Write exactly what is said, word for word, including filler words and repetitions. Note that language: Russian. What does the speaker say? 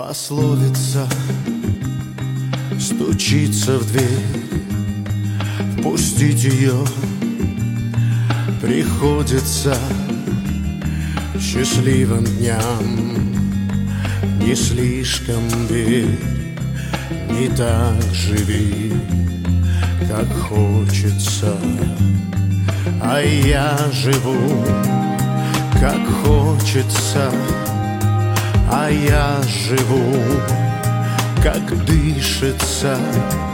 Пословица стучится в дверь, впустить ее приходится счастливым дням. Не слишком верь, не так живи, как хочется. А я живу, как хочется. А я живу, как дышится.